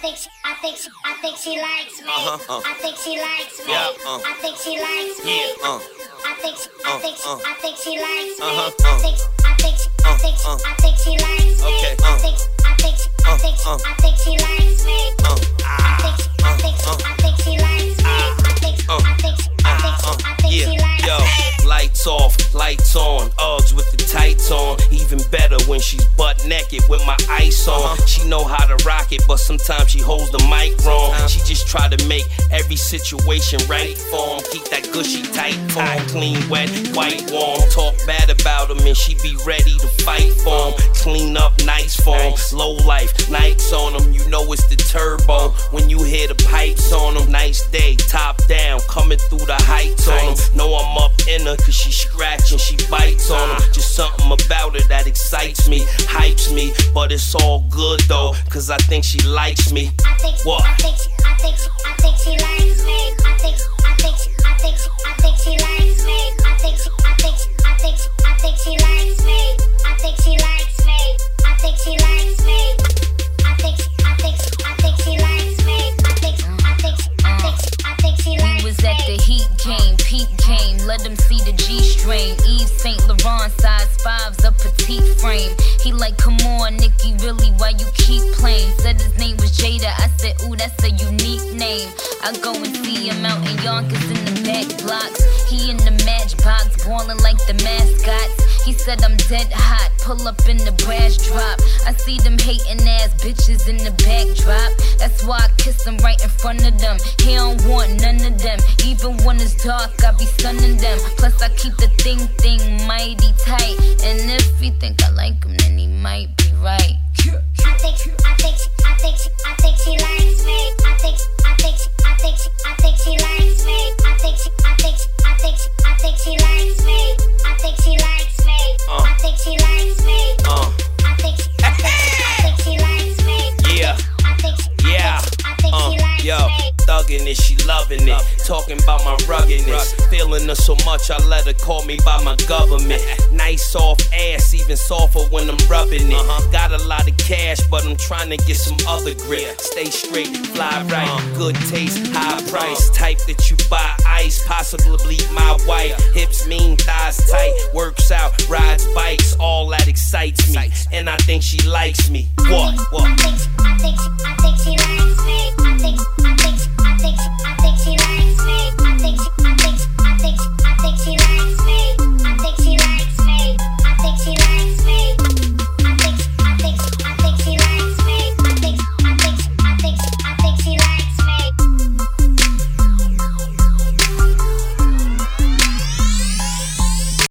think she likes me. I think she likes me. I think she likes me. I think she likes me. I think she likes me. I think she likes me. Lights off, lights on, Uggs with the tights on. Even better when she's butt naked with my ice on. She know how to rock it, but sometimes she holds the mic wrong. She just try to make every situation right for him. Keep that gushy tight form, clean, wet, white, warm. Talk bad about him and she be ready to fight for him. Clean up, nice form, low life, nights on him. You know it's the turbo when you hear the pipes on him. Nice day, top down, coming through the heights on him. Know I'm up in her cause she scratching, she bites on him. Just something about her that excites me, hypes me. But it's all good though, cause I think she likes me. What? I think she likes me. I think she likes me. I think she likes me. I think she likes me. I think she likes me. I think she likes me. I think she likes me. We was at the Heat game, peep game, let them see the G-string. Yves Saint Laurent, size 5's a petite frame. He like, come on, Nikki, really, why you keep playing? Said his name was Jada, I said, ooh, that's a unique name. I go and see him out in Yonkers in the back blocks. He in the matchbox, ballin' like the mascots. He said I'm dead hot, pull up in the brass drop. I see them hating ass bitches in the backdrop. That's why I kiss them right in front of them. He don't want none of them. Even when it's dark, I be stunning them. Plus I keep the thing mighty tight. And if he think I like him, then he might be right. I think she likes me. I think she likes me. I think she likes me. I think she likes me. I think she likes me. I think she likes me. Yo, thuggin' it, she loving it. Talking about my ruggedness. Feeling her so much, I let her call me by my government. Nice soft ass, even softer when I'm rubbing it. Got a lot of cash, but I'm trying to get some other grip. Stay straight, fly right, good taste, high price. Type that you buy ice, possibly my wife. Hips mean, thighs tight, works out, rides bikes. All that excites me, and I think she likes me. What?